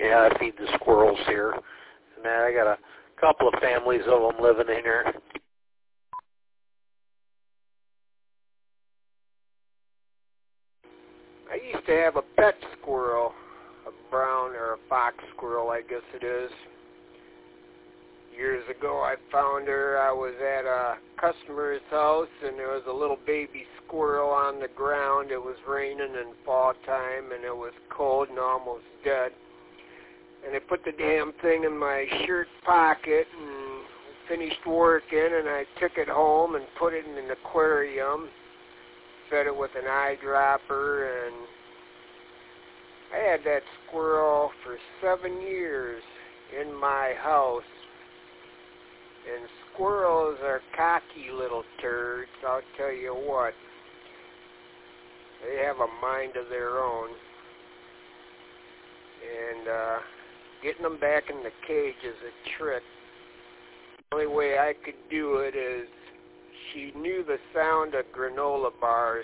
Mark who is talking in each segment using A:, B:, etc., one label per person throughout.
A: Yeah, I feed the squirrels here. And I got a couple of families of them living in here.
B: I used to have a pet squirrel, a brown or a fox squirrel, I guess it is. Years ago I found her. I was at a customer's house and there was a little baby squirrel on the ground. It was raining in fall time and it was cold and almost dead. And I put the damn thing in my shirt pocket and finished working, and I took it home and put it in an aquarium, fed it with an eyedropper, and I had that squirrel for 7 years in my house. And squirrels are cocky little turds, I'll tell you what. They have a mind of their own. And getting them back in the cage is a trick. The only way I could do it is she knew the sound of granola bars.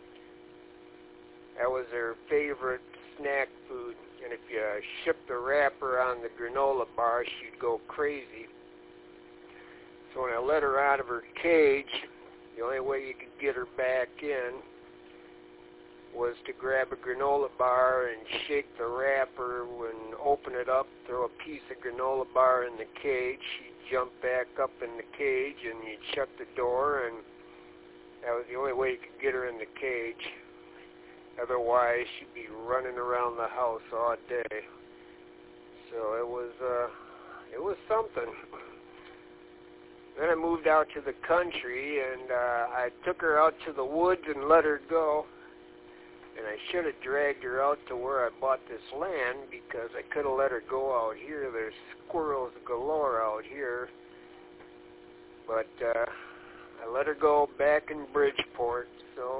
B: That was her favorite snack food. And if you shipped the wrapper on the granola bar, she'd go crazy. So when I let her out of her cage, the only way you could get her back in was to grab a granola bar and shake the wrapper and open it up, throw a piece of granola bar in the cage. She'd jump back up in the cage and you'd shut the door, and that was the only way you could get her in the cage. Otherwise, she'd be running around the house all day. So it was something. Then I moved out to the country, and I took her out to the woods and let her go. And I should have dragged her out to where I bought this land, because I could have let her go out here. There's squirrels galore out here. But I let her go back in Bridgeport, so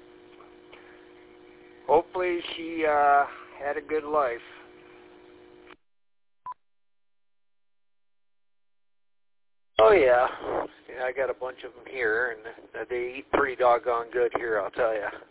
B: hopefully she had a good life.
A: Oh, yeah. I got a bunch of them here, and they eat pretty doggone good here, I'll tell you.